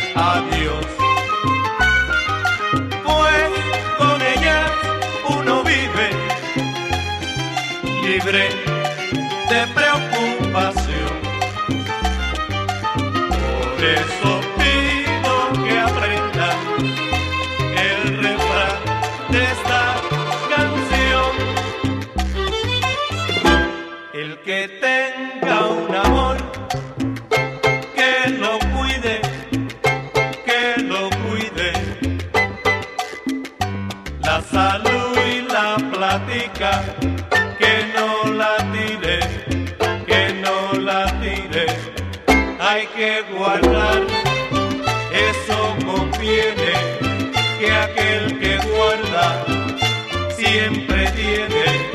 adiós. Pues con ella uno vive libre de preocupación. Por eso pido que aprendan el refrán de esta canción. El que tenga un amor, que lo cuide, que lo cuide. La salud y la plática, que no la tire, que no la tire. Hay que guardar, eso conviene, que aquel que guarda siempre tiene.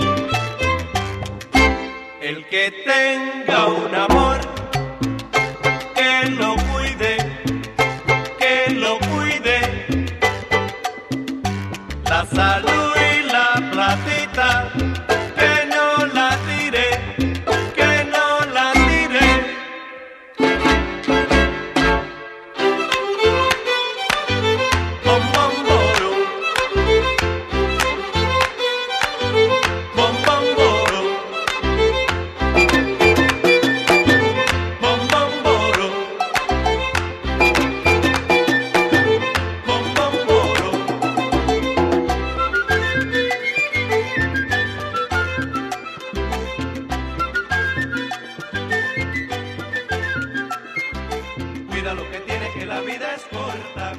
El que tenga un amor, que lo cuide, que lo cuide. La salud y la platita, que no la tire, que no la tire. Bom, bom, boro. Bom, bom, boro. Bom, bom, boro. Bom, bom, boro. Cuida lo que tienes, que la vida es corta.